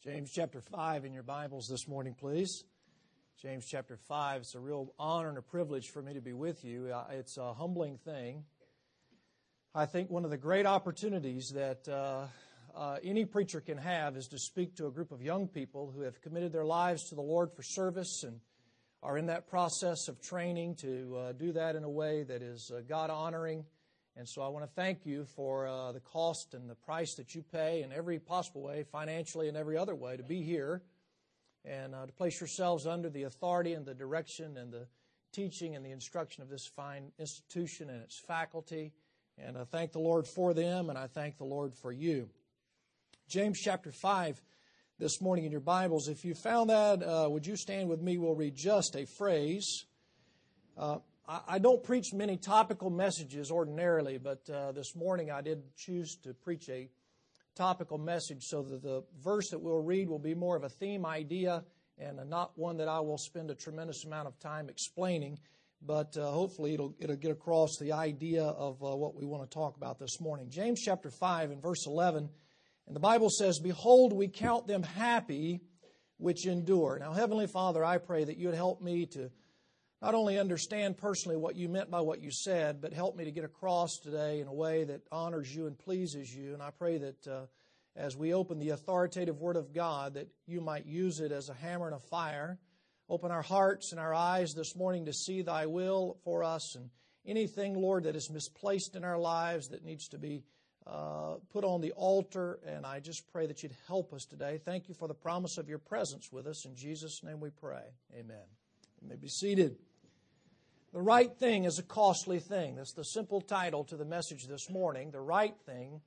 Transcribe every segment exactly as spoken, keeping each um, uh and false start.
James chapter five in your Bibles this morning, please. James chapter five. It's a real honor and a privilege for me to be with you. It's a humbling thing. I think one of the great opportunities that uh, uh, any preacher can have is to speak to a group of young people who have committed their lives to the Lord for service and are in that process of training to uh, do that in a way that is uh, God-honoring. And so I want to thank you for uh, the cost and the price that you pay in every possible way, financially and every other way, to be here and uh, to place yourselves under the authority and the direction and the teaching and the instruction of this fine institution and its faculty. And I thank the Lord for them, and I thank the Lord for you. James chapter five this morning in your Bibles. If you found that, uh, would you stand with me? We'll read just a phrase. Uh, I don't preach many topical messages ordinarily, but uh, this morning I did choose to preach a topical message so that the verse that we'll read will be more of a theme idea and not one that I will spend a tremendous amount of time explaining, but uh, hopefully it'll, it'll get across the idea of uh, what we want to talk about this morning. James chapter five and verse eleven, and the Bible says, "Behold, we count them happy which endure." Now, Heavenly Father, I pray that you would help me to not only understand personally what you meant by what you said, but help me to get across today in a way that honors you and pleases you. And I pray that uh, as we open the authoritative Word of God, that you might use it as a hammer and a fire. Open our hearts and our eyes this morning to see thy will for us, and anything, Lord, that is misplaced in our lives that needs to be uh, put on the altar. And I just pray that you'd help us today. Thank you for the promise of your presence with us. In Jesus' name we pray. Amen. You may be seated. The right thing is a costly thing. That's the simple title to the message this morning. The right thing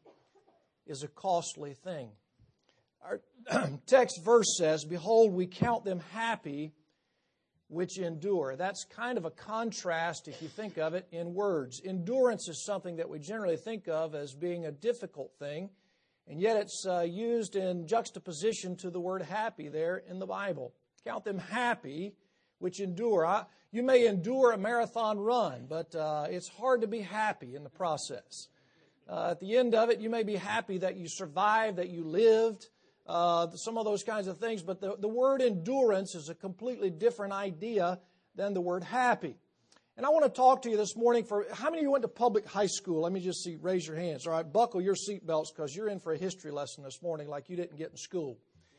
is a costly thing. Our text verse says, "Behold, we count them happy which endure." That's kind of a contrast, if you think of it, in words. Endurance is something that we generally think of as being a difficult thing, and yet it's uh, used in juxtaposition to the word happy there in the Bible. Count them happy which endure. I, you may endure a marathon run, but uh, it's hard to be happy in the process. Uh, at the end of it, you may be happy that you survived, that you lived, uh, some of those kinds of things. But the, the word endurance is a completely different idea than the word happy. And I want to talk to you this morning for, how many of you went to public high school? Let me just see, raise your hands. All right, buckle your seatbelts because you're in for a history lesson this morning like you didn't get in school.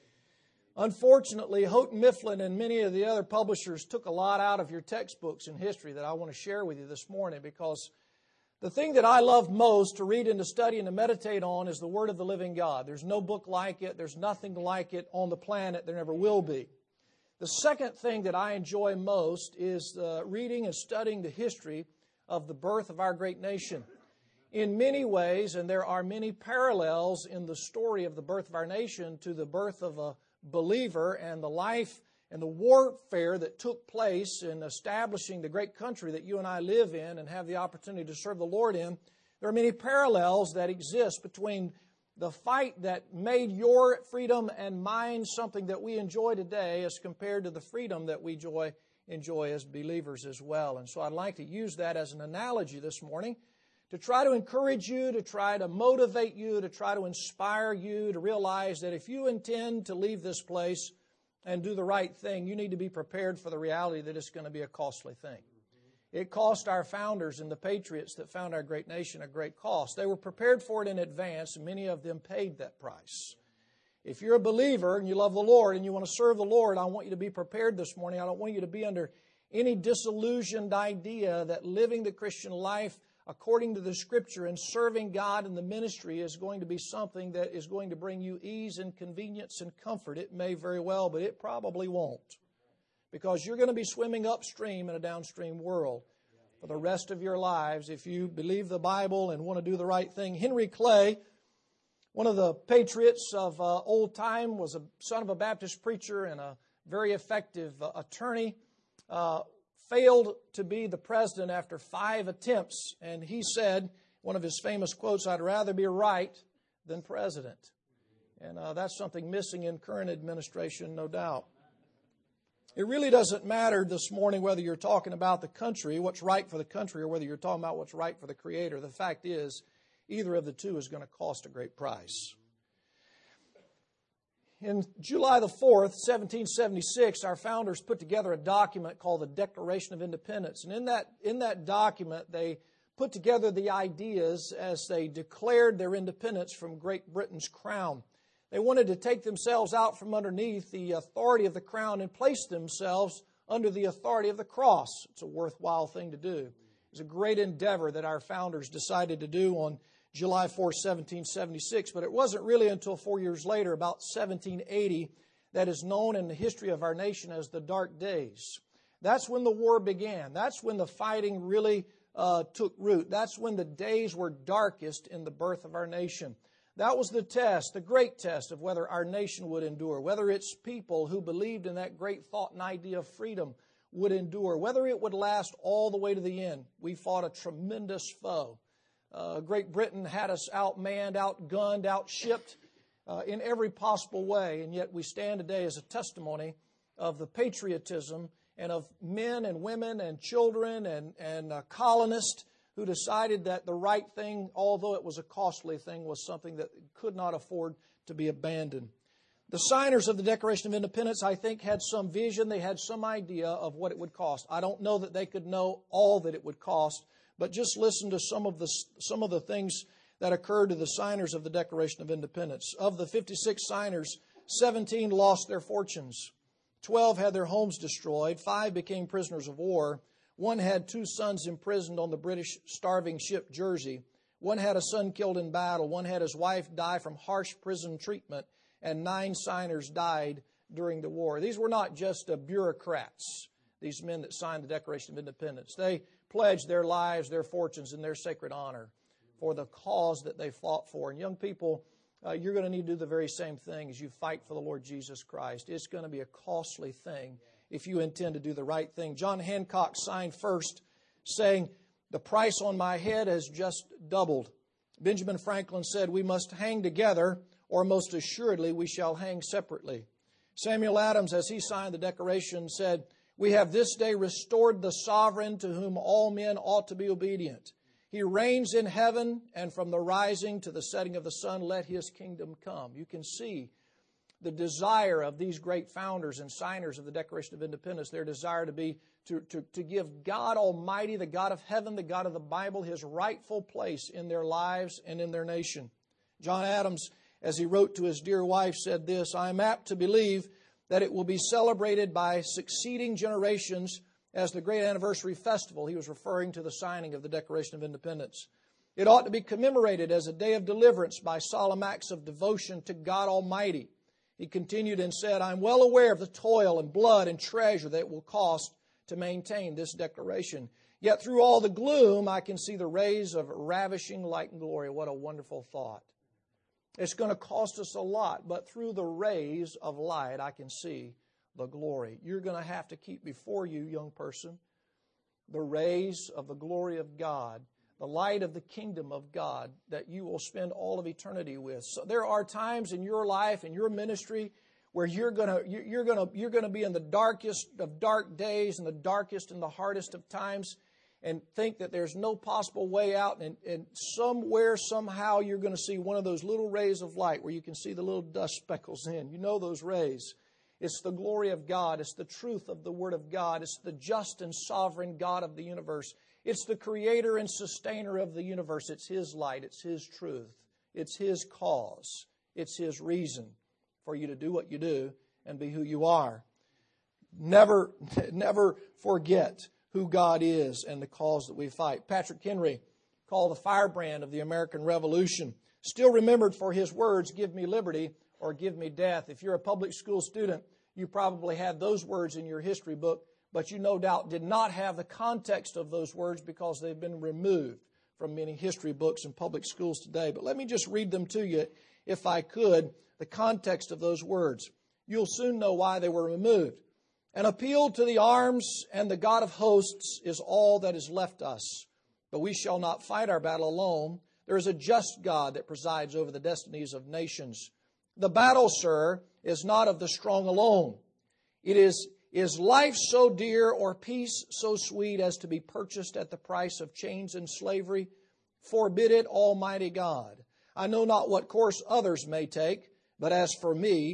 Unfortunately, Houghton Mifflin and many of the other publishers took a lot out of your textbooks in history that I want to share with you this morning, because the thing that I love most to read and to study and to meditate on is the Word of the living God. There's no book like it. There's nothing like it on the planet. There never will be. The second thing that I enjoy most is uh, reading and studying the history of the birth of our great nation. In many ways, and there are many parallels in the story of the birth of our nation to the birth of a believer and the life and the warfare that took place in establishing the great country that you and I live in and have the opportunity to serve the Lord in. There are many parallels that exist between the fight that made your freedom and mine something that we enjoy today as compared to the freedom that we enjoy, enjoy as believers as well. And so I'd like to use that as an analogy this morning to try to encourage you, to try to motivate you, to try to inspire you to realize that if you intend to leave this place and do the right thing, you need to be prepared for the reality that it's going to be a costly thing. It cost our founders and the patriots that found our great nation a great cost. They were prepared for it in advance, and many of them paid that price. If you're a believer and you love the Lord and you want to serve the Lord, I want you to be prepared this morning. I don't want you to be under any disillusioned idea that living the Christian life according to the Scripture and serving God in the ministry is going to be something that is going to bring you ease and convenience and comfort. It may very well, but it probably won't, because you're going to be swimming upstream in a downstream world for the rest of your lives if you believe the Bible and want to do the right thing. Henry Clay, one of the patriots of uh, old time, was a son of a Baptist preacher and a very effective uh, attorney. Uh, failed to be the president after five attempts. And he said, one of his famous quotes, "I'd rather be right than president." And uh, that's something missing in current administration, no doubt. It really doesn't matter this morning whether you're talking about the country, what's right for the country, or whether you're talking about what's right for the Creator. The fact is, either of the two is going to cost a great price. In July the fourth, seventeen seventy-six, our founders put together a document called the Declaration of Independence. And in that, in that document, they put together the ideas as they declared their independence from Great Britain's crown. They wanted to take themselves out from underneath the authority of the crown and place themselves under the authority of the cross. It's a worthwhile thing to do. It's a great endeavor that our founders decided to do on July fourth, seventeen seventy-six, but it wasn't really until four years later, about seventeen eighty, that is known in the history of our nation as the Dark Days. That's when the war began. That's when the fighting really uh, took root. That's when the days were darkest in the birth of our nation. That was the test, the great test of whether our nation would endure, whether its people who believed in that great thought and idea of freedom would endure, whether it would last all the way to the end. We fought a tremendous foe. Uh, Great Britain had us outmanned, outgunned, outshipped uh, in every possible way, and yet we stand today as a testimony of the patriotism and of men and women and children and, and uh, colonists who decided that the right thing, although it was a costly thing, was something that could not afford to be abandoned. The signers of the Declaration of Independence, I think, had some vision. They had some idea of what it would cost. I don't know that they could know all that it would cost, but just listen to some of the some of the things that occurred to the signers of the Declaration of Independence. Of the fifty-six signers, seventeen lost their fortunes. twelve had their homes destroyed. five became prisoners of war. One had two sons imprisoned on the British starving ship Jersey. One had a son killed in battle. One had his wife die from harsh prison treatment. And nine signers died during the war. These were not just uh, bureaucrats, these men that signed the Declaration of Independence. They pledged their lives, their fortunes, and their sacred honor for the cause that they fought for. And young people, uh, you're going to need to do the very same thing as you fight for the Lord Jesus Christ. It's going to be a costly thing if you intend to do the right thing. John Hancock signed first, saying, "The price on my head has just doubled." Benjamin Franklin said, "We must hang together, or most assuredly we shall hang separately." Samuel Adams, as he signed the Declaration, said, "We have this day restored the sovereign to whom all men ought to be obedient. He reigns in heaven, and from the rising to the setting of the sun, let His kingdom come." You can see the desire of these great founders and signers of the Declaration of Independence, their desire to be to, to, to give God Almighty, the God of heaven, the God of the Bible, His rightful place in their lives and in their nation. John Adams, as he wrote to his dear wife, said this, "I am apt to believe that it will be celebrated by succeeding generations as the great anniversary festival." He was referring to the signing of the Declaration of Independence. "It ought to be commemorated as a day of deliverance by solemn acts of devotion to God Almighty." He continued and said, "I am well aware of the toil and blood and treasure that it will cost to maintain this declaration. Yet through all the gloom, I can see the rays of ravishing light and glory." What a wonderful thought. It's going to cost us a lot, but through the rays of light, I can see the glory. You're going to have to keep before you, young person, the rays of the glory of God, the light of the kingdom of God that you will spend all of eternity with. So there are times in your life, in your ministry, where you're going to you're going to you're going to be in the darkest of dark days and the darkest and the hardest of times, and think that there's no possible way out, and, and somewhere, somehow, you're going to see one of those little rays of light where you can see the little dust speckles in. You know those rays. It's the glory of God. It's the truth of the Word of God. It's the just and sovereign God of the universe. It's the creator and sustainer of the universe. It's His light. It's His truth. It's His cause. It's His reason for you to do what you do and be who you are. Never, never forget who God is and the cause that we fight. Patrick Henry, called the firebrand of the American Revolution, still remembered for his words, "Give me liberty or give me death." If you're a public school student, you probably had those words in your history book, but you no doubt did not have the context of those words because they've been removed from many history books in public schools today. But let me just read them to you, if I could, the context of those words. You'll soon know why they were removed. "An appeal to the arms and the God of hosts is all that is left us. But we shall not fight our battle alone. There is a just God that presides over the destinies of nations. The battle, sir, is not of the strong alone. It is, is life so dear or peace so sweet as to be purchased at the price of chains and slavery? Forbid it, Almighty God. I know not what course others may take, but as for me,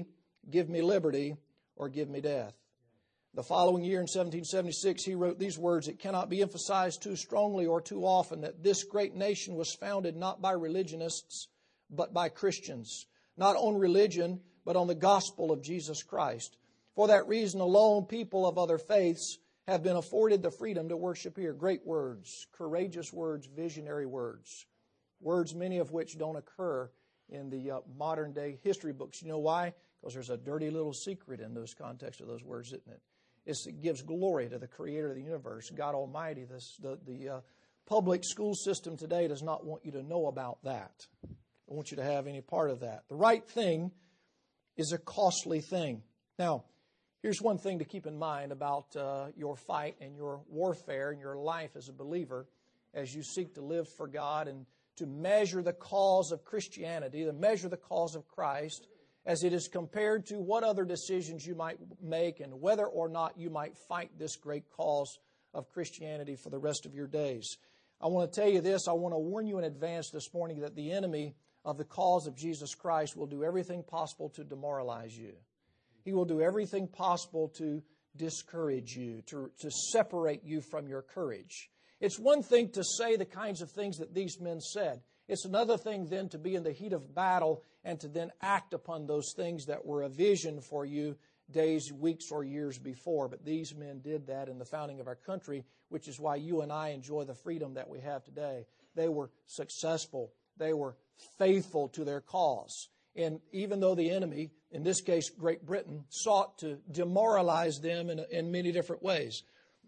give me liberty or give me death. The following year in seventeen seventy-six, he wrote these words, "It cannot be emphasized too strongly or too often that this great nation was founded not by religionists, but by Christians, not on religion, but on the gospel of Jesus Christ. For that reason alone, people of other faiths have been afforded the freedom to worship here." Great words, courageous words, visionary words. Words many of which don't occur in the uh, modern day history books. You know why? Because there's a dirty little secret in those contexts of those words, isn't it? It's, it gives glory to the Creator of the universe, God Almighty. This, the the uh, public school system today does not want you to know about that. They want you to have any part of that. The right thing is a costly thing. Now, here's one thing to keep in mind about uh, your fight and your warfare and your life as a believer as you seek to live for God and to measure the cause of Christianity, to measure the cause of Christ, as it is compared to what other decisions you might make and whether or not you might fight this great cause of Christianity for the rest of your days. I want to tell you this, I want to warn you in advance this morning that the enemy of the cause of Jesus Christ will do everything possible to demoralize you. He will do everything possible to discourage you, to, to separate you from your courage. It's one thing to say the kinds of things that these men said. It's another thing then to be in the heat of battle and to then act upon those things that were a vision for you days, weeks, or years before. But these men did that in the founding of our country, which is why you and I enjoy the freedom that we have today. They were successful. They were faithful to their cause. And even though the enemy, in this case Great Britain, sought to demoralize them in, in many different ways.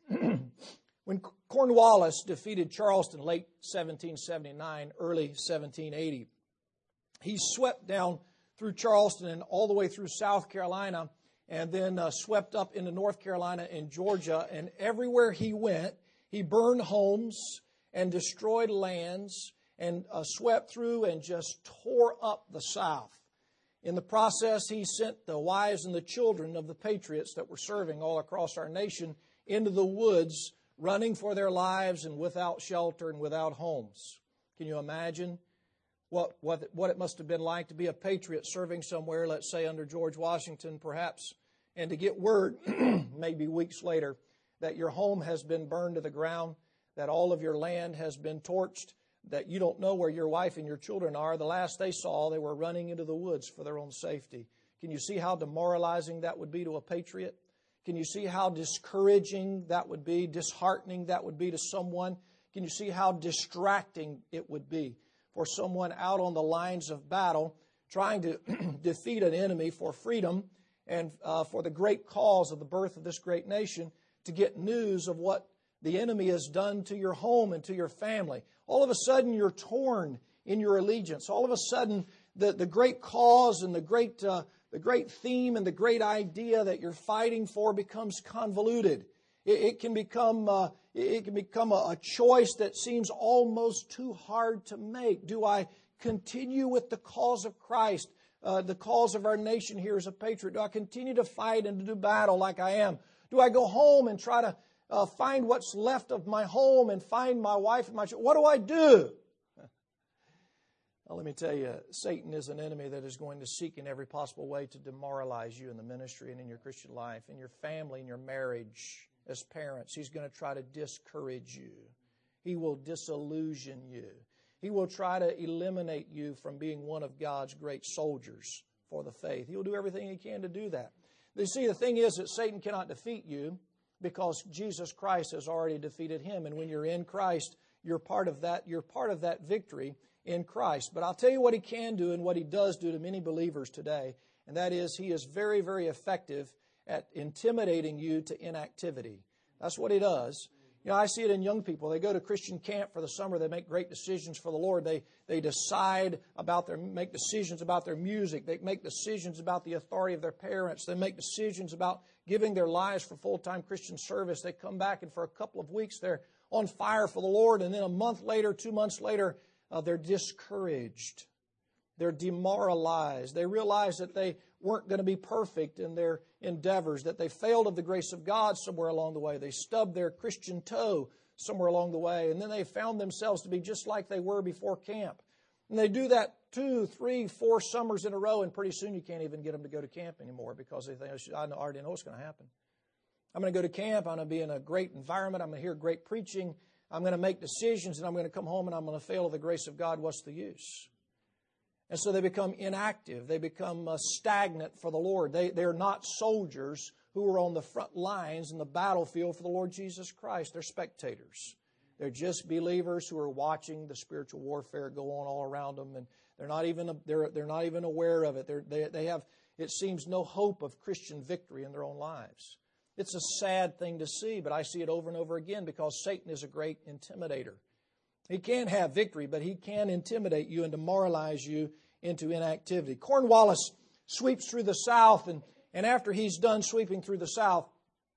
When Cornwallis defeated Charleston late seventeen seventy-nine, early seventeen eighty, he swept down through Charleston and all the way through South Carolina and then uh, swept up into North Carolina and Georgia. And everywhere he went, he burned homes and destroyed lands and uh, swept through and just tore up the South. In the process, he sent the wives and the children of the patriots that were serving all across our nation into the woods, running for their lives and without shelter and without homes. Can you imagine what, what, what it must have been like to be a patriot serving somewhere, let's say under George Washington perhaps, and to get word maybe weeks later that your home has been burned to the ground, that all of your land has been torched, that you don't know where your wife and your children are. The last they saw, they were running into the woods for their own safety. Can you see how demoralizing that would be to a patriot? Can you see how discouraging that would be, disheartening that would be to someone? Can you see how distracting it would be for someone out on the lines of battle trying to defeat an enemy for freedom and uh, for the great cause of the birth of this great nation to get news of what the enemy has done to your home and to your family? All of a sudden you're torn in your allegiance. All of a sudden the, the great cause and the great uh, the great theme and the great idea that you're fighting for becomes convoluted. It, it can become uh, it can become a, a choice that seems almost too hard to make. Do I continue with the cause of Christ, uh, the cause of our nation here as a patriot? Do I continue to fight and to do battle like I am? Do I go home and try to uh, find what's left of my home and find my wife and my children? What do I do? Well, let me tell you, Satan is an enemy that is going to seek in every possible way to demoralize you in the ministry and in your Christian life, in your family, in your marriage, as parents. He's going to try to discourage you. He will disillusion you. He will try to eliminate you from being one of God's great soldiers for the faith. He will do everything he can to do that. You see, the thing is that Satan cannot defeat you because Jesus Christ has already defeated him. And when you're in Christ, you're part of that, you're part of that victory in Christ. But I'll tell you what he can do and what he does do to many believers today, and that is he is very, very effective at intimidating you to inactivity. That's what he does. You know, I see it in young people. They go to Christian camp for the summer. They make great decisions for the Lord. They they decide about their, make decisions about their music. They make decisions about the authority of their parents. They make decisions about giving their lives for full-time Christian service. They come back and for a couple of weeks they're on fire for the Lord, and then a month later, two months later, Uh, they're discouraged. They're demoralized. They realize that they weren't going to be perfect in their endeavors, that they failed of the grace of God somewhere along the way. They stubbed their Christian toe somewhere along the way, and then they found themselves to be just like they were before camp. And they do that two, three, four summers in a row, and pretty soon you can't even get them to go to camp anymore because they think, I already know what's going to happen. I'm going to go to camp. I'm going to be in a great environment. I'm going to hear great preaching. I'm going to make decisions, and I'm going to come home, and I'm going to fail of the grace of God. What's the use? And so they become inactive. They become uh, stagnant for the Lord. They, they're not soldiers who are on the front lines in the battlefield for the Lord Jesus Christ. They're spectators. They're just believers who are watching the spiritual warfare go on all around them, and they're not even they're they're not even aware of it. They're, they they have, it seems, no hope of Christian victory in their own lives. It's a sad thing to see, but I see it over and over again because Satan is a great intimidator. He can't have victory, but he can intimidate you and demoralize you into inactivity. Cornwallis sweeps through the South, and, and after he's done sweeping through the South,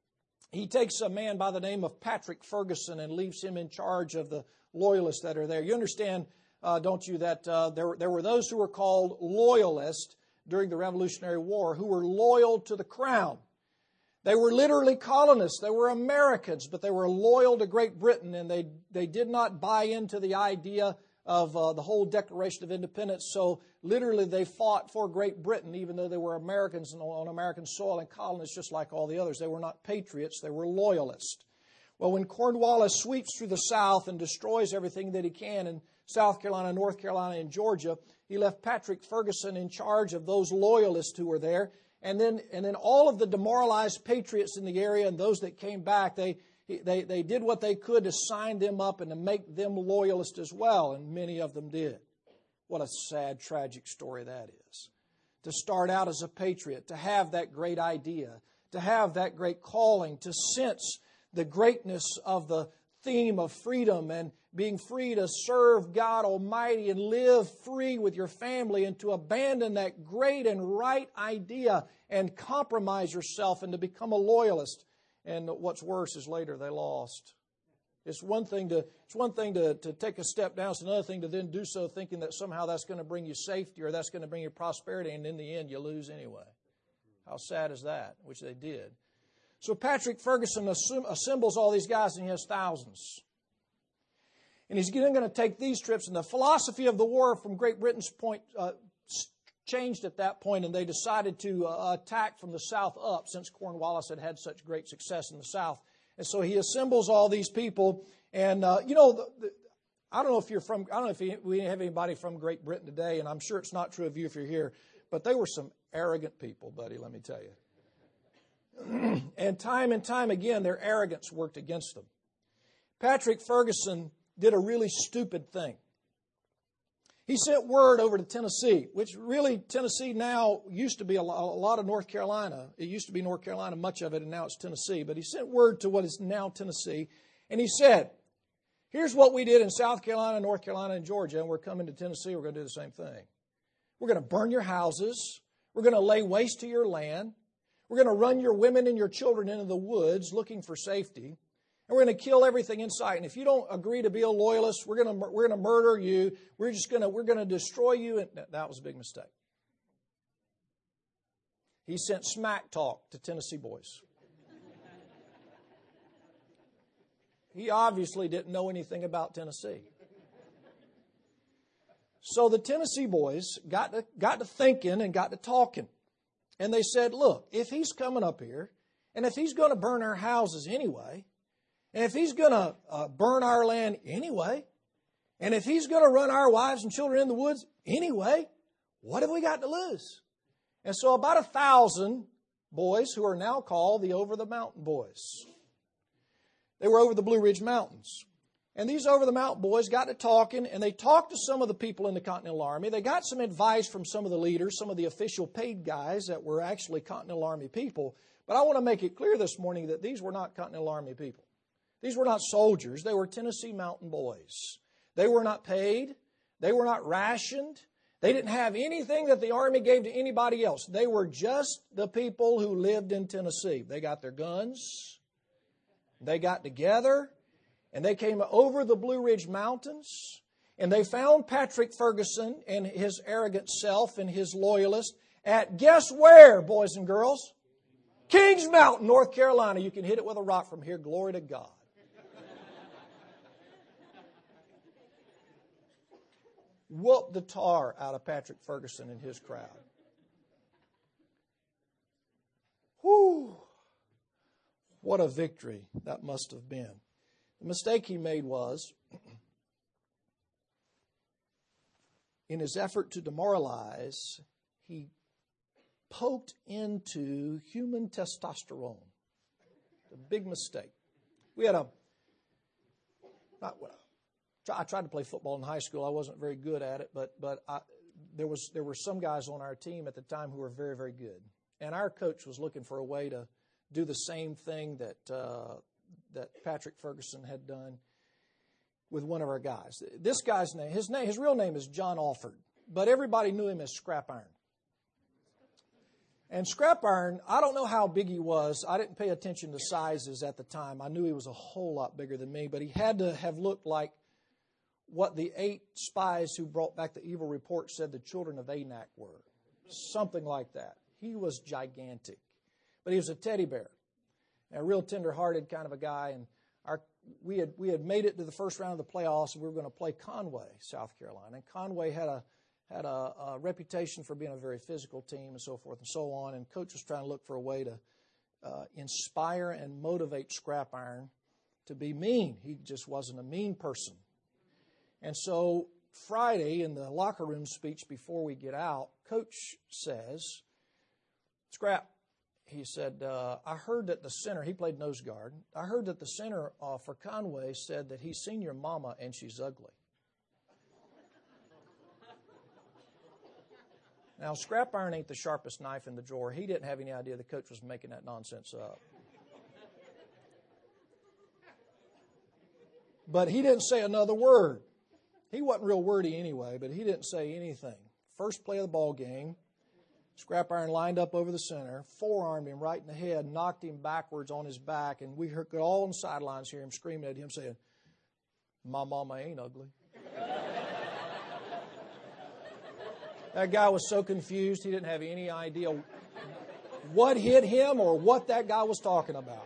he takes a man by the name of Patrick Ferguson and leaves him in charge of the loyalists that are there. You understand, uh, don't you, that uh, there, there were those who were called loyalists during the Revolutionary War who were loyal to the crown. They were literally colonists. They were Americans, but they were loyal to Great Britain, and they, they did not buy into the idea of uh, the whole Declaration of Independence. So literally they fought for Great Britain, even though they were Americans and on American soil and colonists just like all the others. They were not patriots. They were loyalists. Well, when Cornwallis sweeps through the South and destroys everything that he can in South Carolina, North Carolina, and Georgia, he left Patrick Ferguson in charge of those loyalists who were there. And then, and then all of the demoralized patriots in the area and those that came back, they, they, they did what they could to sign them up and to make them loyalists as well, and many of them did. What a sad, tragic story that is. To start out as a patriot, to have that great idea, to have that great calling, to sense the greatness of the theme of freedom and being free to serve God Almighty and live free with your family, and to abandon that great and right idea and compromise yourself and to become a loyalist. And what's worse is later they lost. It's one thing to it's one thing to, to take a step down. It's another thing to then do so thinking that somehow that's going to bring you safety or that's going to bring you prosperity, and in the end you lose anyway. How sad is that? Which they did. So Patrick Ferguson assembles all these guys, and he has thousands. And he's going to take these trips. And the philosophy of the war from Great Britain's point uh, changed at that point, and they decided to uh, attack from the south up, since Cornwallis had had such great success in the south. And so he assembles all these people. And, uh, you know, the, the, I don't know if you're from, I don't know if you, we have anybody from Great Britain today, and I'm sure it's not true of you if you're here, but they were some arrogant people, buddy, let me tell you. And time and time again, their arrogance worked against them. Patrick Ferguson did a really stupid thing. He sent word over to Tennessee, which really Tennessee now used to be a lot of North Carolina. It used to be North Carolina, much of it, and now it's Tennessee. But he sent word to what is now Tennessee, and he said, here's what we did in South Carolina, North Carolina, and Georgia, and we're coming to Tennessee, we're going to do the same thing. We're going to burn your houses. We're going to lay waste to your land. We're going to run your women and your children into the woods looking for safety. And we're going to kill everything in sight. And if you don't agree to be a loyalist, we're going to we're going to murder you. We're just going to we're going to destroy you. And that was a big mistake. He sent smack talk to Tennessee boys. He obviously didn't know anything about Tennessee. So the Tennessee boys got to got to thinking and got to talking. And they said, look, if he's coming up here, and if he's going to burn our houses anyway, and if he's going to uh, burn our land anyway, and if he's going to run our wives and children in the woods anyway, what have we got to lose? And so about a thousand boys, who are now called the Over the Mountain Boys. They were over the Blue Ridge Mountains. And these Over the Mountain boys got to talking, and they talked to some of the people in the Continental Army. They got some advice from some of the leaders, some of the official paid guys that were actually Continental Army people. But I want to make it clear this morning that these were not Continental Army people. These were not soldiers. They were Tennessee Mountain boys. They were not paid. They were not rationed. They didn't have anything that the Army gave to anybody else. They were just the people who lived in Tennessee. They got their guns. They got together. And they came over the Blue Ridge Mountains, and they found Patrick Ferguson and his arrogant self and his loyalist at, guess where, boys and girls? Kings Mountain, North Carolina. You can hit it with a rock from here. Glory to God. whooped the tar out of Patrick Ferguson and his crowd. Whew! What a victory that must have been. The mistake he made was, in his effort to demoralize, he poked into human testosterone. A big mistake. We had a, not, I tried to play football in high school. I wasn't very good at it, but but I, there was there were some guys on our team at the time who were very, very good. And our coach was looking for a way to do the same thing that uh, that Patrick Ferguson had done with one of our guys. This guy's name, his name, his real name is John Alford, but everybody knew him as Scrap Iron. And Scrap Iron, I don't know how big he was. I didn't pay attention to sizes at the time. I knew he was a whole lot bigger than me, but he had to have looked like what the eight spies who brought back the evil report said the children of Anak were. Something like that. He was gigantic. But he was a teddy bear, a real tender-hearted kind of a guy. And our we had we had made it to the first round of the playoffs, and we were going to play Conway, South Carolina. And Conway had a had a, a reputation for being a very physical team and so forth and so on. And Coach was trying to look for a way to uh, inspire and motivate Scrap Iron to be mean. He just wasn't a mean person. And so Friday in the locker room speech before we get out, Coach says, Scrap, he said, uh, I heard that the center, he played nose guard, I heard that the center uh, for Conway said that he's seen your mama and she's ugly. Now, Scrap Iron ain't the sharpest knife in the drawer. He didn't have any idea the coach was making that nonsense up. But he didn't say another word. He wasn't real wordy anyway, but he didn't say anything. First play of the ball game, Scrap Iron lined up over the center, forearmed him right in the head, knocked him backwards on his back, and we heard, could all on the sidelines hear him screaming at him saying, "My mama ain't ugly." That guy was so confused, he didn't have any idea what hit him or what that guy was talking about.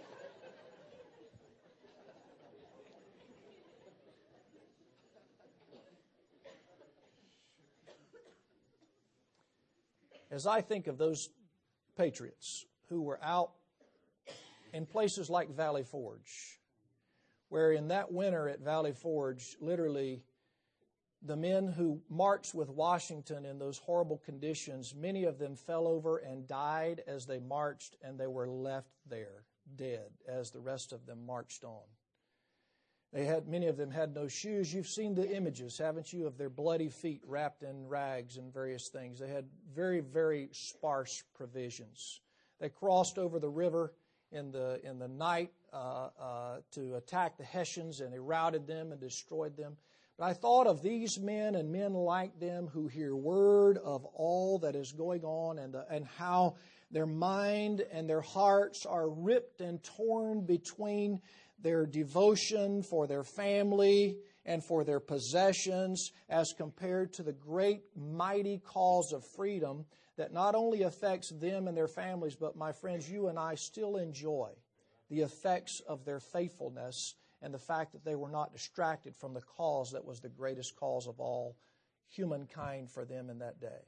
As I think of those patriots who were out in places like Valley Forge, where in that winter at Valley Forge, literally the men who marched with Washington in those horrible conditions, many of them fell over and died as they marched, and they were left there dead as the rest of them marched on. They had, many of them had no shoes. You've seen the images, haven't you, of their bloody feet wrapped in rags and various things. They had very, very sparse provisions. They crossed over the river in the in the night uh, uh, to attack the Hessians, and they routed them and destroyed them. But I thought of these men and men like them who hear word of all that is going on and the, and how their mind and their hearts are ripped and torn between their devotion for their family and for their possessions as compared to the great, mighty cause of freedom that not only affects them and their families, but, my friends, you and I still enjoy the effects of their faithfulness and the fact that they were not distracted from the cause that was the greatest cause of all humankind for them in that day.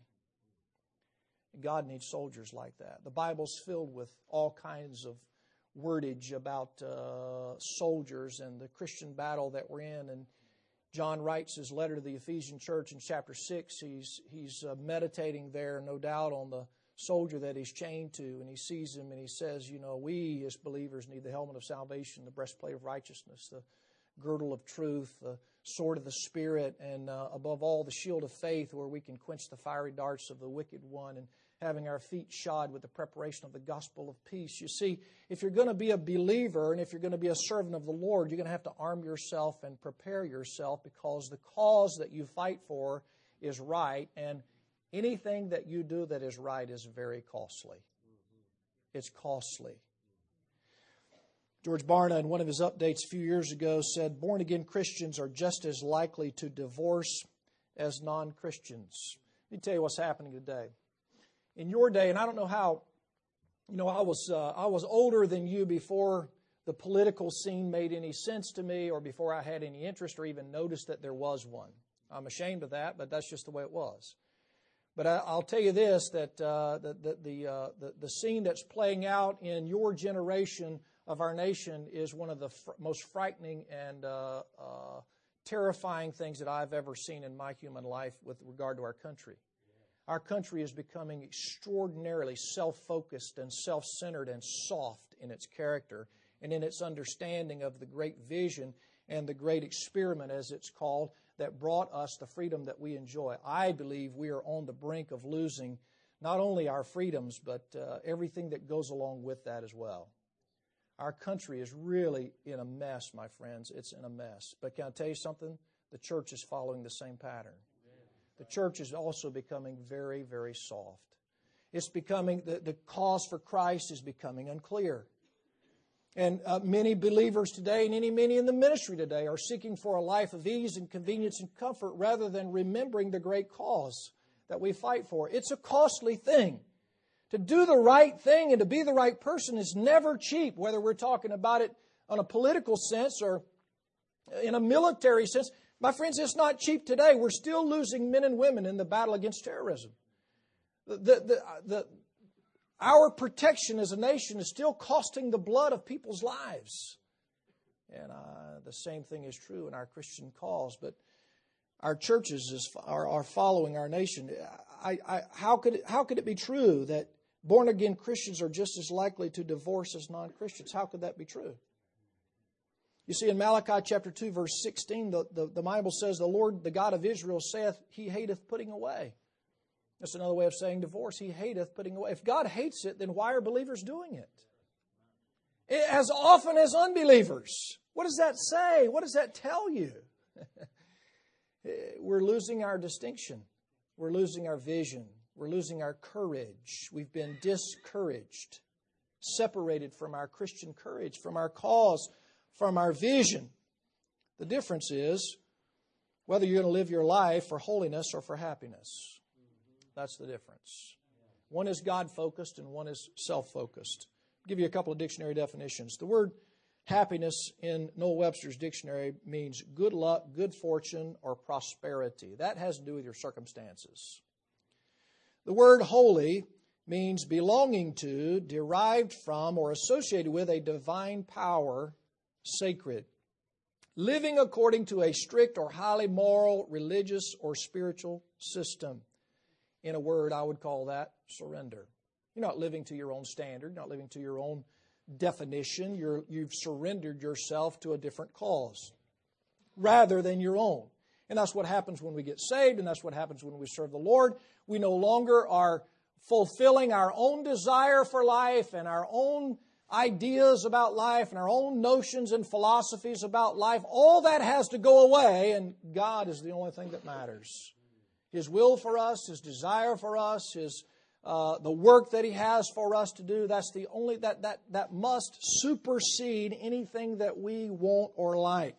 God needs soldiers like that. The Bible's filled with all kinds of wordage about uh, soldiers and the Christian battle that we're in. And John writes his letter to the Ephesian church in chapter six. He's he's uh, meditating there, no doubt, on the soldier that he's chained to, and he sees him and he says, you know, we as believers need the helmet of salvation, the breastplate of righteousness, the girdle of truth, the sword of the Spirit, and uh, above all, the shield of faith, where we can quench the fiery darts of the wicked one, and having our feet shod with the preparation of the gospel of peace. You see, if you're going to be a believer and if you're going to be a servant of the Lord, you're going to have to arm yourself and prepare yourself, because the cause that you fight for is right, and anything that you do that is right is very costly. It's costly. George Barna, in one of his updates a few years ago, said, born-again Christians are just as likely to divorce as non-Christians. Let me tell you what's happening today. In your day, and I don't know how, you know, I was uh, I was older than you before the political scene made any sense to me, or before I had any interest or even noticed that there was one. I'm ashamed of that, but that's just the way it was. But I, I'll tell you this, that uh, the, the, the, uh, the, the scene that's playing out in your generation of our nation is one of the fr- most frightening and uh, uh, terrifying things that I've ever seen in my human life with regard to our country. Our country is becoming extraordinarily self-focused and self-centered and soft in its character and in its understanding of the great vision and the great experiment, as it's called, that brought us the freedom that we enjoy. I believe we are on the brink of losing not only our freedoms, but uh, everything that goes along with that as well. Our country is really in a mess, my friends. It's in a mess. But can I tell you something? The church is following the same pattern. The church is also becoming very, very soft. It's becoming, the, the cause for Christ is becoming unclear. And uh, many believers today, and any many in the ministry today, are seeking for a life of ease and convenience and comfort rather than remembering the great cause that we fight for. It's a costly thing. To do the right thing and to be the right person is never cheap, whether we're talking about it on a political sense or in a military sense. My friends, it's not cheap today. We're still losing men and women in the battle against terrorism. The, the, the, the, our protection as a nation is still costing the blood of people's lives. And uh, the same thing is true in our Christian cause. But our churches is, are, are following our nation. I, I, how could it, how could it be true that born-again Christians are just as likely to divorce as non-Christians? How could that be true? You see, in Malachi chapter two, verse sixteen, the, the, the Bible says, the Lord, the God of Israel, saith, He hateth putting away. That's another way of saying divorce. He hateth putting away. If God hates it, then why are believers doing it? it as often as unbelievers. What does that say? What does that tell you? We're losing our distinction. We're losing our vision. We're losing our courage. We've been discouraged, separated from our Christian courage, from our cause, from our vision. The difference is whether you're going to live your life for holiness or for happiness. That's the difference. One is God-focused and one is self-focused. I'll give you a couple of dictionary definitions. The word happiness in Noah Webster's dictionary means good luck, good fortune, or prosperity. That has to do with your circumstances. The word holy means belonging to, derived from, or associated with a divine power, sacred. Living according to a strict or highly moral, religious, or spiritual system. In a word, I would call that surrender. You're not living to your own standard, not living to your own definition. You're, you've surrendered yourself to a different cause rather than your own. And that's what happens when we get saved, and that's what happens when we serve the Lord. We no longer are fulfilling our own desire for life and our own ideas about life and our own notions and philosophies about life. All that has to go away, and God is the only thing that matters. His will for us, His desire for us, His uh, the work that He has for us to do, that's the only, that, that, that must supersede anything that we want or like.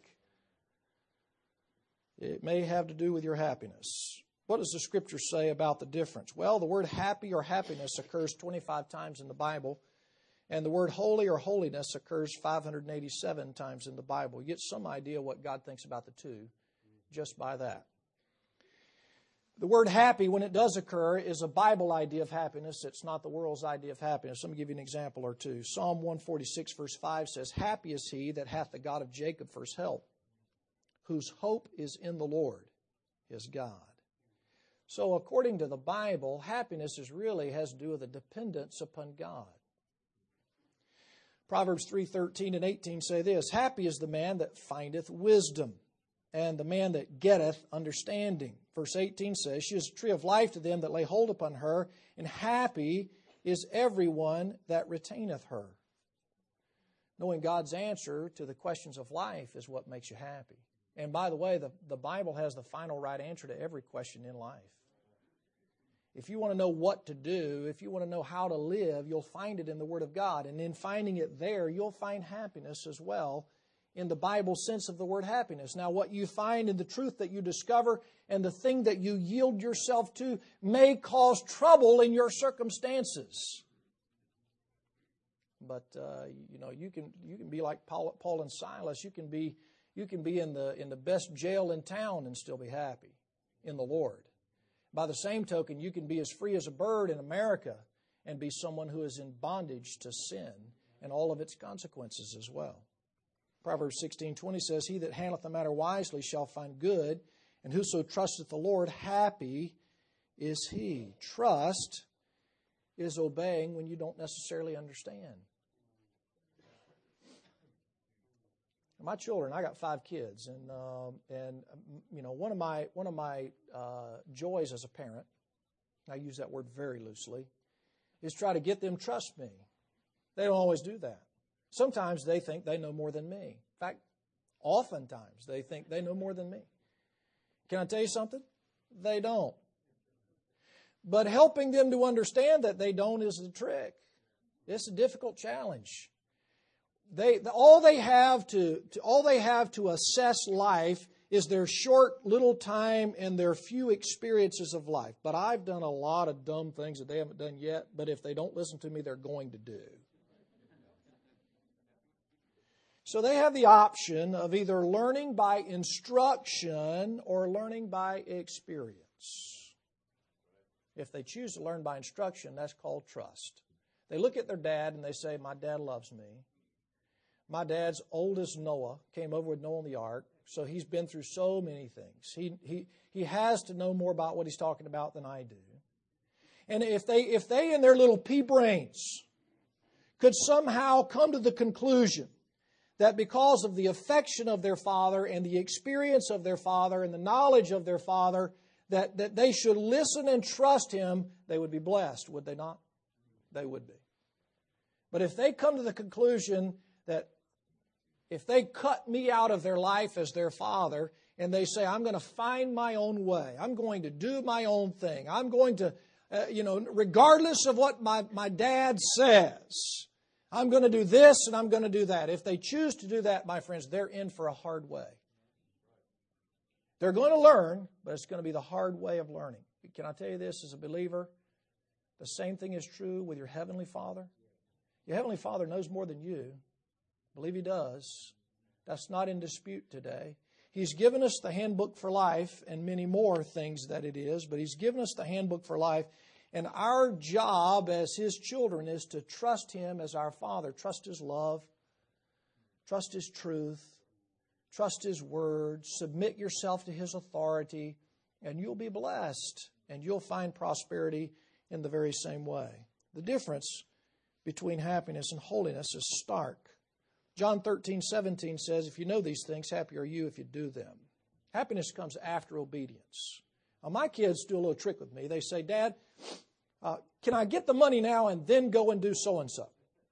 It may have to do with your happiness. What does the Scripture say about the difference? Well, the word happy or happiness occurs twenty-five times in the Bible, and the word holy or holiness occurs five hundred eighty-seven times in the Bible. You get some idea what God thinks about the two just by that. The word happy, when it does occur, is a Bible idea of happiness. It's not the world's idea of happiness. Let me give you an example or two. Psalm one forty-six, verse five says, Happy is he that hath the God of Jacob for his help, whose hope is in the Lord, his God. So according to the Bible, happiness is really has to do with a dependence upon God. Proverbs three thirteen and eighteen say this, Happy is the man that findeth wisdom, and the man that getteth understanding. Verse eighteen says, She is a tree of life to them that lay hold upon her, and happy is everyone that retaineth her. Knowing God's answer to the questions of life is what makes you happy. And by the way, the, the Bible has the final right answer to every question in life. If you want to know what to do, if you want to know how to live, you'll find it in the Word of God. And in finding it there, you'll find happiness as well in the Bible sense of the word happiness. Now, what you find in the truth that you discover and the thing that you yield yourself to may cause trouble in your circumstances. But, uh, you know, you can you can be like Paul, Paul and Silas. You can be you can be in the in the best jail in town and still be happy. in the Lord. By the same token, you can be as free as a bird in America and be someone who is in bondage to sin and all of its consequences as well. Proverbs sixteen twenty says, "He that handleth the matter wisely shall find good, and whoso trusteth the Lord, happy is he." Trust is obeying when you don't necessarily understand. My children, I got five kids, and um, and you know one of my one of my uh, joys as a parent, I use that word very loosely, is try to get them to trust me. They don't always do that. Sometimes they think they know more than me. In fact, oftentimes they think they know more than me. Can I tell you something? They don't. But helping them to understand that they don't is the trick. It's a difficult challenge. They all they have to, to all they have to assess life is their short little time and their few experiences of life. But I've done a lot of dumb things that they haven't done yet, but if they don't listen to me, they're going to do. So they have the option of either learning by instruction or learning by experience. If they choose to learn by instruction, that's called trust. They look at their dad and they say, "My dad loves me. My dad's old as Noah, came over with Noah on the ark, so he's been through so many things. He he he has to know more about what he's talking about than I do." And if they if they in their little pea brains could somehow come to the conclusion that because of the affection of their father and the experience of their father and the knowledge of their father, that, that they should listen and trust him, they would be blessed, would they not? They would be. But if they come to the conclusion that if they cut me out of their life as their father and they say, "I'm going to find my own way. I'm going to do my own thing. I'm going to, uh, you know, regardless of what my, my dad says, I'm going to do this and I'm going to do that." If they choose to do that, my friends, they're in for a hard way. They're going to learn, but it's going to be the hard way of learning. Can I tell you this as a believer? The same thing is true with your Heavenly Father. Your Heavenly Father knows more than you. I believe He does. That's not in dispute today. He's given us the handbook for life and many more things that it is, but He's given us the handbook for life. And our job as His children is to trust Him as our Father. Trust His love. Trust His truth. Trust His word. Submit yourself to His authority. And you'll be blessed. And you'll find prosperity in the very same way. The difference between happiness and holiness is stark. John thirteen seventeen says, "If you know these things, happy are you if you do them." Happiness comes after obedience. Now, my kids do a little trick with me. They say, "Dad, uh, can I get the money now and then go and do so-and-so?"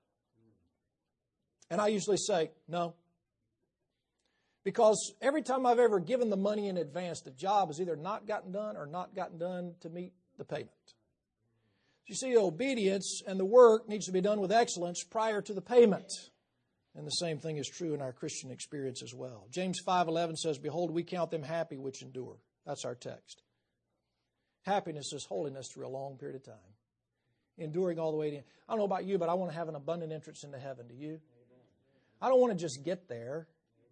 And I usually say, "No." Because every time I've ever given the money in advance, the job has either not gotten done or not gotten done to meet the payment. You see, obedience and the work needs to be done with excellence prior to the payment. And the same thing is true in our Christian experience as well. James five eleven says, "Behold, we count them happy which endure." That's our text. Happiness is holiness through a long period of time. Enduring all the way to the end. I don't know about you, but I want to have an abundant entrance into heaven. Do you? I don't want to just get there.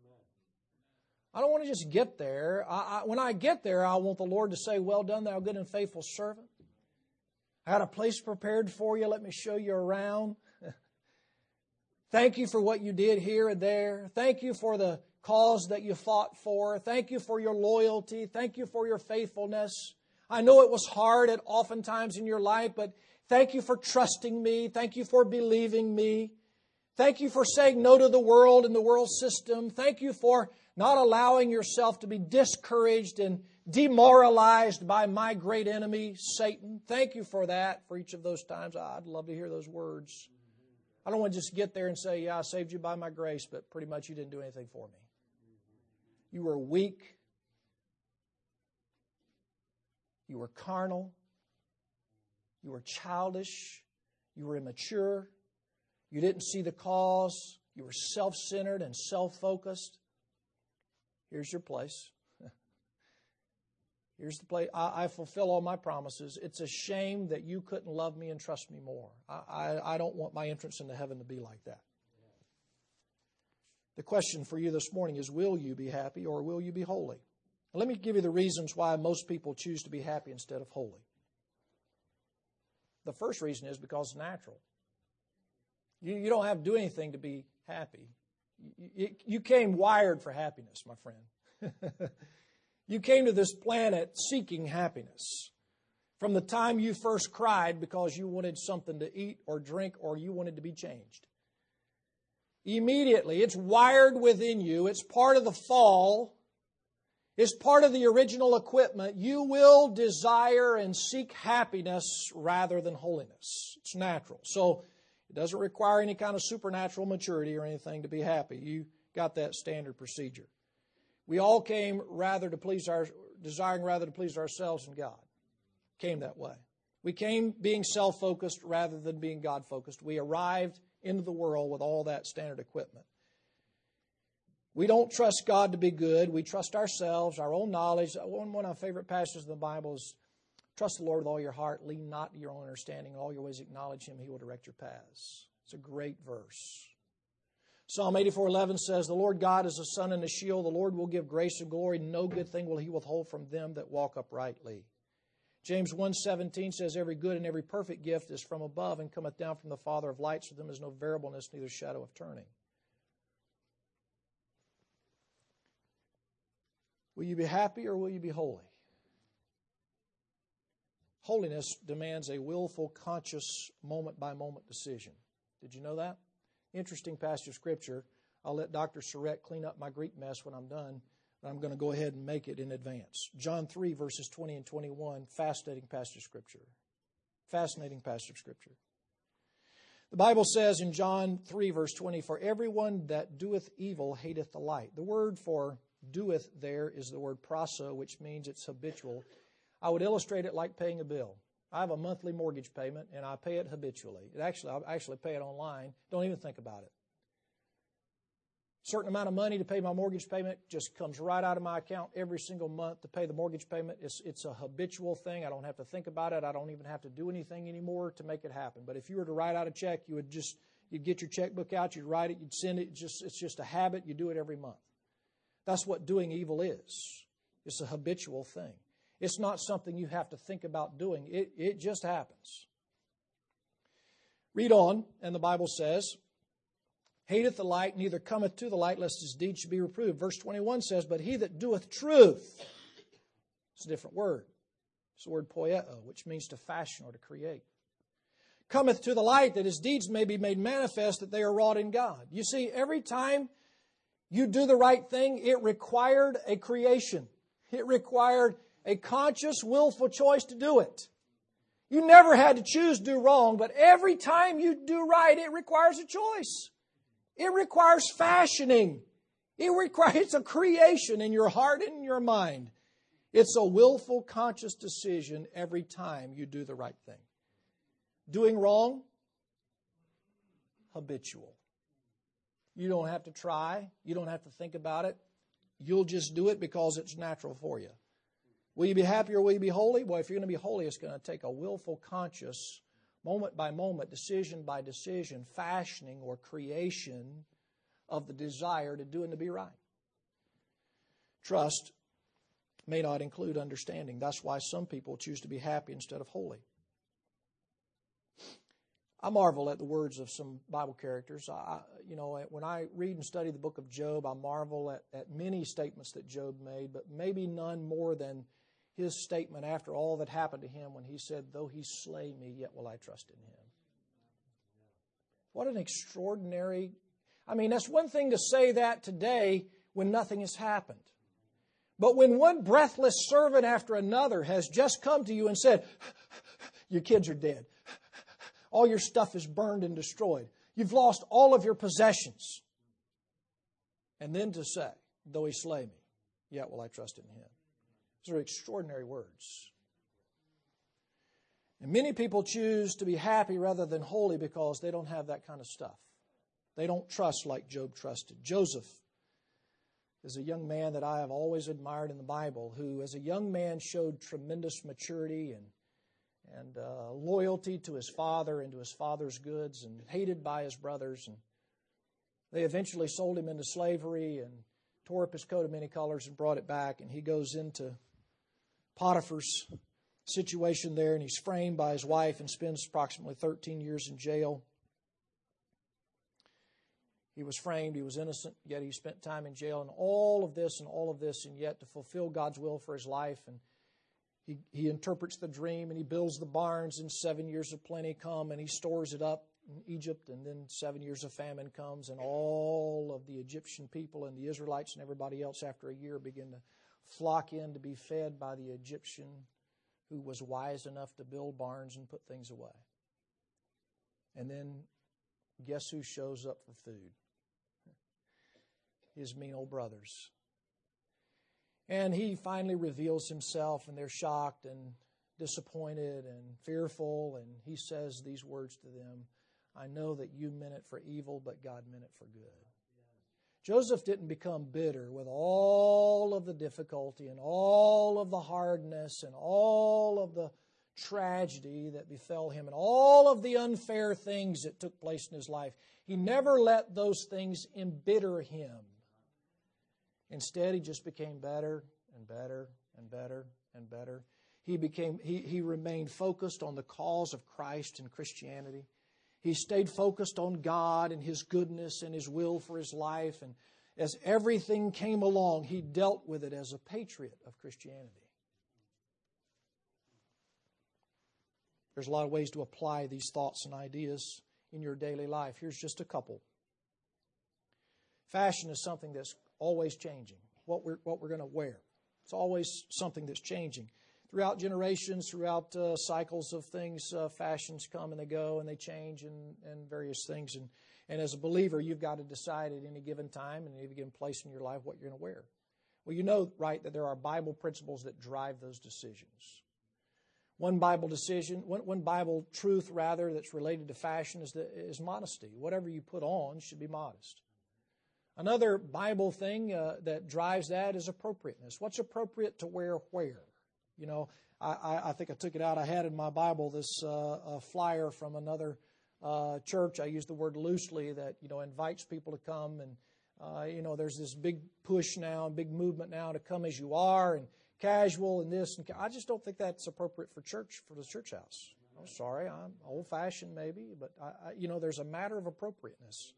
I don't want to just get there. I, I, when I get there, I want the Lord to say, "Well done, thou good and faithful servant. I had a place prepared for you. Let me show you around. Thank you for what you did here and there. Thank you for the cause that you fought for. Thank you for your loyalty. Thank you for your faithfulness. I know it was hard at oftentimes in your life, but thank you for trusting me. Thank you for believing me. Thank you for saying no to the world and the world system. Thank you for not allowing yourself to be discouraged and demoralized by my great enemy, Satan. Thank you for that, for each of those times. I'd love to hear those words. I don't want to just get there and say, "Yeah, I saved you by my grace," but pretty much you didn't do anything for me. You were weak. You were carnal. You were childish. You were immature. You didn't see the cause. You were self-centered and self-focused. Here's your place. Here's the place. I, I fulfill all my promises. It's a shame that you couldn't love me and trust me more. I, I, I don't want my entrance into heaven to be like that. The question for you this morning is, will you be happy or will you be holy? Let me give you the reasons why most people choose to be happy instead of holy. The first reason is because it's natural. You, you don't have to do anything to be happy. You, you came wired for happiness, my friend. You came to this planet seeking happiness. From the time you first cried because you wanted something to eat or drink or you wanted to be changed. Immediately, it's wired within you. It's part of the fall. It's part of the original equipment. You will desire and seek happiness rather than holiness. It's natural. So it doesn't require any kind of supernatural maturity or anything to be happy. You got that standard procedure. We all came rather to please our, desiring rather to please ourselves and God. Came that way. We came being self-focused rather than being God-focused. We arrived into the world with all that standard equipment. We don't trust God to be good. We trust ourselves, our own knowledge. One, one of my favorite passages in the Bible is, trust the Lord with all your heart, lean not to your own understanding. In all your ways acknowledge Him, He will direct your paths. It's a great verse. Psalm eighty-four eleven says, the Lord God is a sun and a shield. The Lord will give grace and glory. No good thing will He withhold from them that walk uprightly. James one seventeen says, every good and every perfect gift is from above and cometh down from the Father of lights. With Him is no variableness, neither shadow of turning. Will you be happy or will you be holy? Holiness demands a willful, conscious, moment-by-moment decision. Did you know that? Interesting passage of Scripture. I'll let Doctor Surratt clean up my Greek mess when I'm done. But I'm going to go ahead and make it in advance. John three, verses twenty and twenty-one, fascinating passage of Scripture. Fascinating passage of Scripture. The Bible says in John three, verse twenty, for everyone that doeth evil hateth the light. The word for doeth there is the word praso, which means it's habitual. I would illustrate it like paying a bill. I have a monthly mortgage payment, and I pay it habitually. It actually, I actually pay it online. Don't even think about it. Certain amount of money to pay my mortgage payment just comes right out of my account every single month to pay the mortgage payment. It's, it's a habitual thing. I don't have to think about it. I don't even have to do anything anymore to make it happen. But if you were to write out a check, you would just, you'd get your checkbook out, you'd write it, you'd send it. It's just, it's just a habit. You do it every month. That's what doing evil is. It's a habitual thing. It's not something you have to think about doing. It, it just happens. Read on, and the Bible says, hateth the light, neither cometh to the light, lest his deeds should be reproved. Verse twenty-one says, but he that doeth truth, it's a different word. It's the word poieo, which means to fashion or to create. Cometh to the light, that his deeds may be made manifest, that they are wrought in God. You see, every time you do the right thing, it required a creation. It required a conscious, willful choice to do it. You never had to choose do wrong, but every time you do right, it requires a choice. It requires fashioning. It requires, it's a creation in your heart and in your mind. It's a willful, conscious decision every time you do the right thing. Doing wrong, habitual. You don't have to try. You don't have to think about it. You'll just do it because it's natural for you. Will you be happy or will you be holy? Well, if you're going to be holy, it's going to take a willful, conscious, moment by moment, decision by decision, fashioning or creation of the desire to do and to be right. Trust may not include understanding. That's why some people choose to be happy instead of holy. I marvel at the words of some Bible characters. I, you know, when I read and study the book of Job, I marvel at, at many statements that Job made, but maybe none more than his statement after all that happened to him when he said, though he slay me, yet will I trust in him. What an extraordinary... I mean, that's one thing to say that today when nothing has happened. But when one breathless servant after another has just come to you and said, your kids are dead. All your stuff is burned and destroyed. You've lost all of your possessions. And then to say, though he slay me, yet will I trust in him. Those are extraordinary words. And many people choose to be happy rather than holy because they don't have that kind of stuff. They don't trust like Job trusted. Joseph is a young man that I have always admired in the Bible, who as a young man showed tremendous maturity and and uh, loyalty to his father and to his father's goods, and hated by his brothers. And they eventually sold him into slavery and tore up his coat of many colors and brought it back, and he goes into Potiphar's situation there, and he's framed by his wife and spends approximately thirteen years in jail. He was framed, he was innocent, yet he spent time in jail, and all of this and all of this, and yet to fulfill God's will for his life. And he, he interprets the dream, and he builds the barns, and seven years of plenty come, and he stores it up in Egypt, and then seven years of famine comes, and all of the Egyptian people and the Israelites and everybody else after a year begin to flock in to be fed by the Egyptian who was wise enough to build barns and put things away. And then guess who shows up for food? His mean old brothers. And he finally reveals himself, and they're shocked and disappointed and fearful, and he says these words to them, I know that you meant it for evil, but God meant it for good. Joseph didn't become bitter with all of the difficulty and all of the hardness and all of the tragedy that befell him and all of the unfair things that took place in his life. He never let those things embitter him. Instead, he just became better and better and better and better. He became he, he remained focused on the cause of Christ and Christianity. He stayed focused on God and His goodness and His will for his life. And as everything came along, he dealt with it as a patriot of Christianity. There's a lot of ways to apply these thoughts and ideas in your daily life. Here's just a couple. Fashion is something that's always changing, what we're, what we're going to wear. It's always something that's changing. Throughout generations, throughout uh, cycles of things, uh, fashions come and they go and they change and, and various things. And, and as a believer, you've got to decide at any given time and any given place in your life what you're going to wear. Well, you know, right, that there are Bible principles that drive those decisions. One Bible decision, one, one Bible truth, rather, that's related to fashion is, the, is modesty. Whatever you put on should be modest. Another Bible thing uh, that drives that is appropriateness. What's appropriate to wear where? You know, I, I, I think I took it out. I had in my Bible this uh, a flyer from another uh, church. I use the word loosely that, you know, invites people to come. And, uh, you know, there's this big push now and big movement now to come as you are and casual and this. And ca- I just don't think that's appropriate for church, for the church house. I'm sorry, I'm old-fashioned maybe, but, I, I, you know, there's a matter of appropriateness.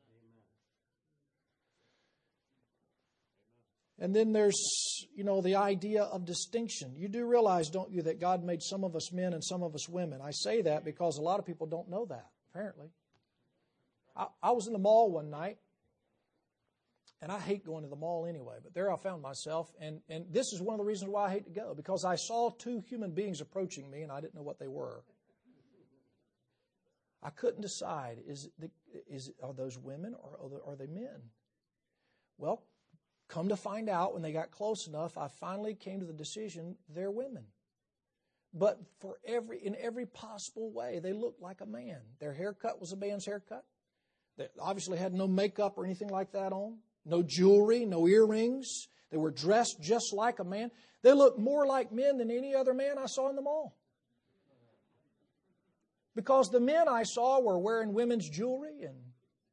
And then there's, you know, the idea of distinction. You do realize, don't you, that God made some of us men and some of us women. I say that because a lot of people don't know that, apparently. I, I was in the mall one night, and I hate going to the mall anyway, but there I found myself, and, and this is one of the reasons why I hate to go, because I saw two human beings approaching me, and I didn't know what they were. I couldn't decide, is it the, is it, are those women or are they, are they men? Well, come to find out, when they got close enough, I finally came to the decision they're women. But for every in every possible way, they looked like a man. Their haircut was a man's haircut. They obviously had no makeup or anything like that on, no jewelry, no earrings. They were dressed just like a man. They looked more like men than any other man I saw in the mall. Because the men I saw were wearing women's jewelry, and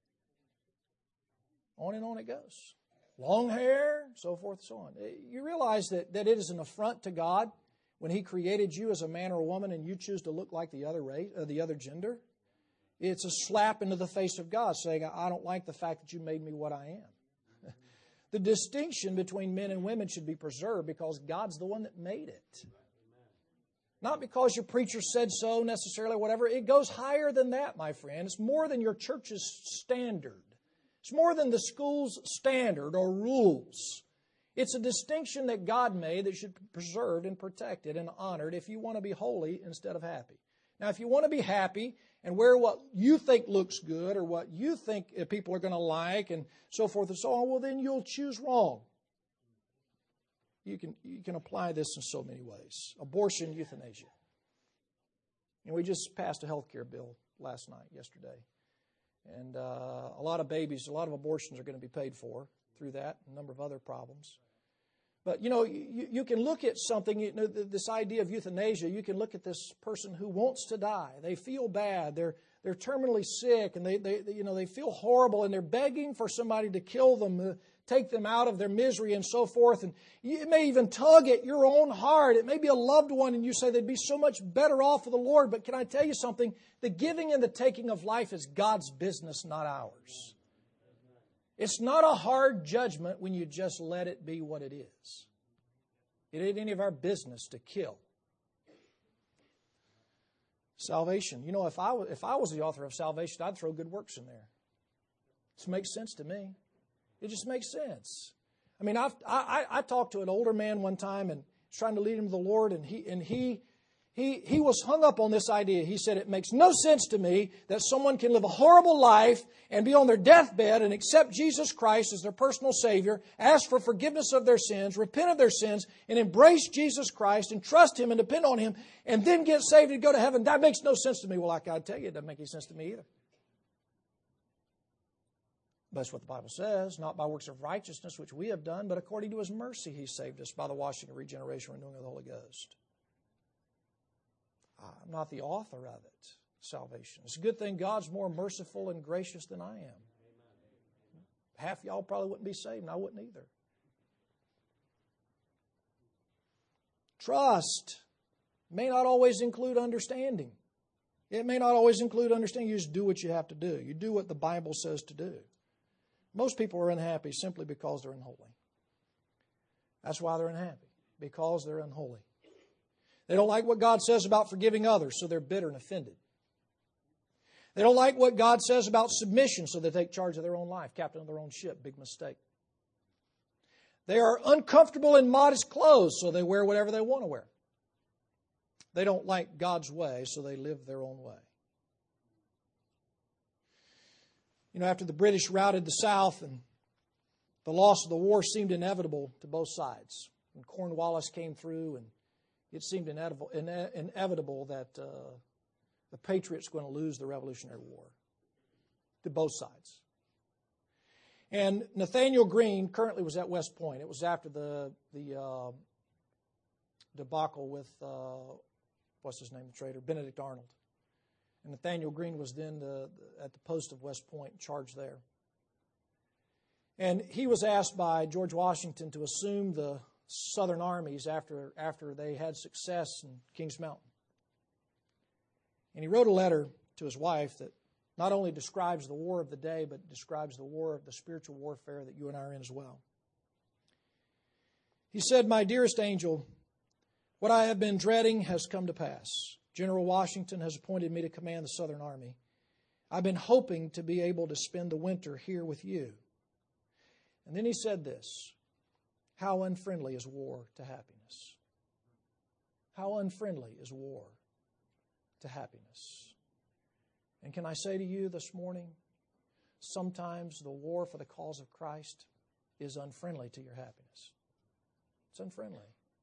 on and on it goes. Long hair, so forth and so on. You realize that, that it is an affront to God when He created you as a man or a woman and you choose to look like the other race, uh, the other gender. It's a slap into the face of God saying, I don't like the fact that you made me what I am. The distinction between men and women should be preserved because God's the one that made it. Not because your preacher said so necessarily, whatever. It goes higher than that, my friend. It's more than your church's standard. It's more than the school's standard or rules. It's a distinction that God made that should be preserved and protected and honored if you want to be holy instead of happy. Now, if you want to be happy and wear what you think looks good or what you think people are going to like and so forth and so on, well, then you'll choose wrong. You can, you can apply this in so many ways. Abortion, euthanasia. And we just passed a health care bill last night, yesterday. And uh, a lot of babies, a lot of abortions are going to be paid for through that, a number of other problems. But, you know, you, you can look at something, you know, this idea of euthanasia, you can look at this person who wants to die. They feel bad. They're they're terminally sick, and they, they you know, they feel horrible, and they're begging for somebody to kill them, uh, take them out of their misery and so forth. And it may even tug at your own heart. It may be a loved one and you say they'd be so much better off with the Lord. But can I tell you something? The giving and the taking of life is God's business, not ours. It's not a hard judgment when you just let it be what it is. It ain't any of our business to kill. Salvation. You know, if I was, if I was the author of salvation, I'd throw good works in there. This makes sense to me. It just makes sense. I mean, I've, I I talked to an older man one time and was trying to lead him to the Lord, and he and he he he was hung up on this idea. He said, it makes no sense to me that someone can live a horrible life and be on their deathbed and accept Jesus Christ as their personal Savior, ask for forgiveness of their sins, repent of their sins, and embrace Jesus Christ and trust Him and depend on Him, and then get saved and go to heaven. That makes no sense to me. Well, I gotta tell you, it doesn't make any sense to me either. That's what the Bible says, not by works of righteousness which we have done, but according to His mercy He saved us by the washing of regeneration, renewing of the Holy Ghost. I'm not the author of it, salvation. It's a good thing God's more merciful and gracious than I am. Half y'all probably wouldn't be saved, and I wouldn't either. Trust may not always include understanding. It may not always include understanding. You just do what you have to do. You do what the Bible says to do. Most people are unhappy simply because they're unholy. That's why they're unhappy, because they're unholy. They don't like what God says about forgiving others, so they're bitter and offended. They don't like what God says about submission, so they take charge of their own life, captain of their own ship. Big mistake. They are uncomfortable in modest clothes, so they wear whatever they want to wear. They don't like God's way, so they live their own way. You know, after the British routed the South and the loss of the war seemed inevitable to both sides. And Cornwallis came through, and it seemed inevitable, ine- inevitable that uh, the Patriots were going to lose the Revolutionary War to both sides. And Nathaniel Greene currently was at West Point. It was after the the uh, debacle with, uh, what's his name, the traitor, Benedict Arnold. And Nathaniel Greene was then the, at the post of West Point, in charge there. And he was asked by George Washington to assume the Southern armies after, after they had success in Kings Mountain. And he wrote a letter to his wife that not only describes the war of the day, but describes the war of the spiritual warfare that you and I are in as well. He said, "My dearest angel, what I have been dreading has come to pass. General Washington has appointed me to command the Southern Army. I've been hoping to be able to spend the winter here with you." And then he said this, "How unfriendly is war to happiness? How unfriendly is war to happiness?" And can I say to you this morning, sometimes the war for the cause of Christ is unfriendly to your happiness. It's unfriendly.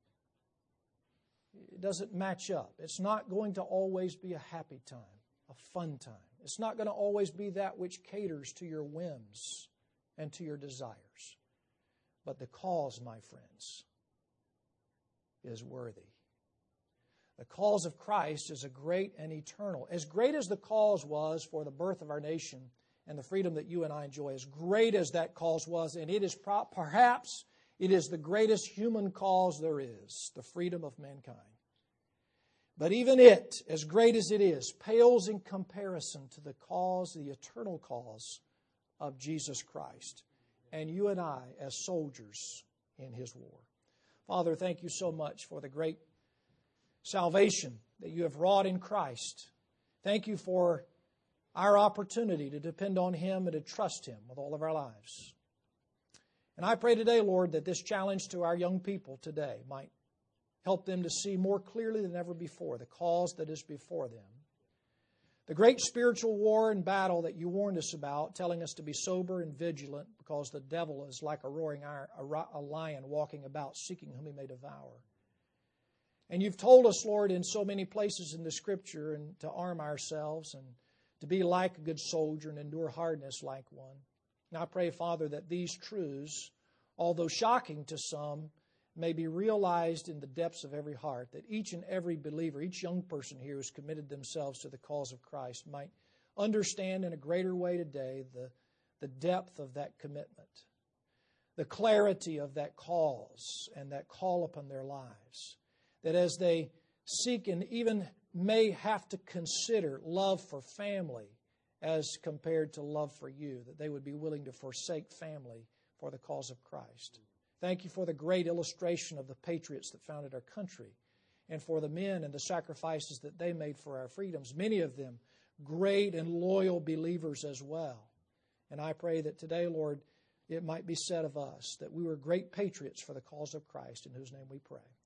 It doesn't match up. It's not going to always be a happy time, a fun time. It's not going to always be that which caters to your whims and to your desires. But the cause, my friends, is worthy. The cause of Christ is a great and eternal. As great as the cause was for the birth of our nation and the freedom that you and I enjoy, as great as that cause was, and it is perhaps it is the greatest human cause there is, the freedom of mankind. But even it, as great as it is, pales in comparison to the cause, the eternal cause of Jesus Christ, and you and I as soldiers in His war. Father, thank you so much for the great salvation that you have wrought in Christ. Thank you for our opportunity to depend on Him and to trust Him with all of our lives. And I pray today, Lord, that this challenge to our young people today might help them to see more clearly than ever before the cause that is before them. The great spiritual war and battle that you warned us about, telling us to be sober and vigilant because the devil is like a roaring iron, a lion walking about seeking whom he may devour. And you've told us, Lord, in so many places in the Scripture and to arm ourselves and to be like a good soldier and endure hardness like one. And I pray, Father, that these truths, although shocking to some, may be realized in the depths of every heart, that each and every believer, each young person here who's committed themselves to the cause of Christ might understand in a greater way today the, the depth of that commitment, the clarity of that cause and that call upon their lives. That as they seek and even may have to consider love for family as compared to love for you, that they would be willing to forsake family for the cause of Christ. Thank you for the great illustration of the patriots that founded our country and for the men and the sacrifices that they made for our freedoms, many of them great and loyal believers as well. And I pray that today, Lord, it might be said of us that we were great patriots for the cause of Christ, in whose name we pray.